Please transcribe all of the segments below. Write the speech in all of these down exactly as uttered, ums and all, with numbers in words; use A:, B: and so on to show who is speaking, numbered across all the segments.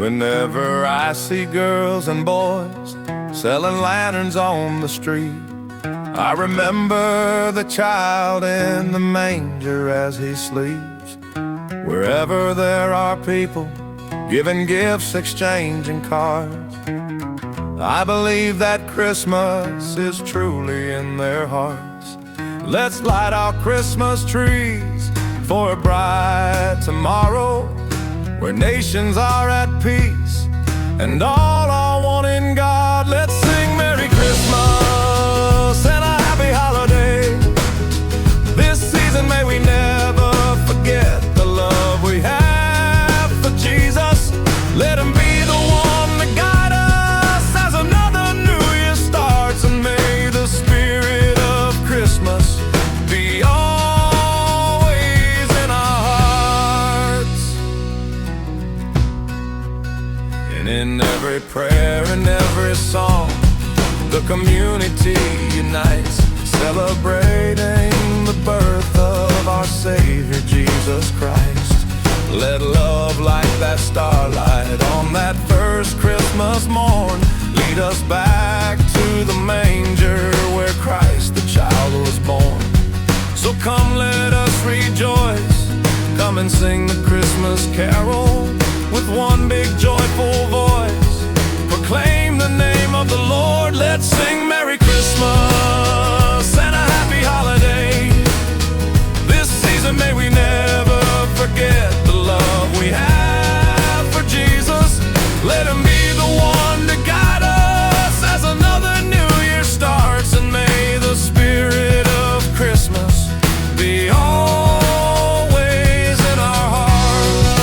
A: Whenever I see girls and boys selling lanterns on the street, I remember the child in the manger as he sleeps. Wherever there are people giving gifts, exchanging cards, I believe that Christmas is truly in their hearts. Let's light our Christmas trees for a bright tomorrow, where nations are at peace and all are one in God. Let's sing Merry Christmas and a happy holiday. This season may we never forget the love we have for Jesus. Let him be the one to guide us as another new year starts, and may the spirit of Christmas be always in our hearts. And in every prayer and every song, the community unites, celebrating the birth of our Savior, Jesus Christ. Let love like that starlight on that first Christmas morn lead us back to the manger where Christ the child was born. So come, let us rejoice, come and sing the Christmas carol with one big joyful voice. Proclaim the name of the Lord. Let's sing Merry Christmas and a happy holiday. This season may we never forget the love we have for Jesus. Let him be the one to guide us as another new year starts, and may the spirit of Christmas be always in our hearts.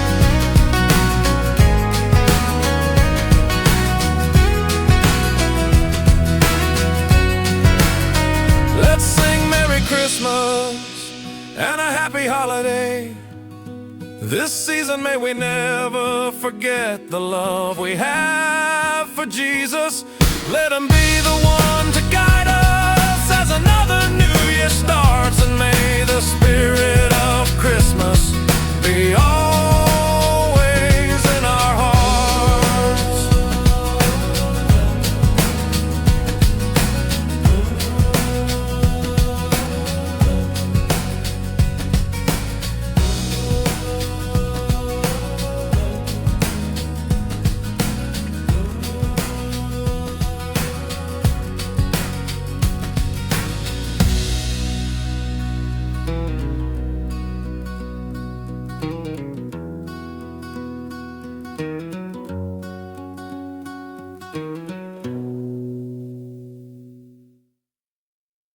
A: Let's sing Merry Christmas and a happy holiday. This season may we never forget the love we have for Jesus. Let him be the one to guide us as another new year starts, and may the spirit of Christmas be always in our hearts.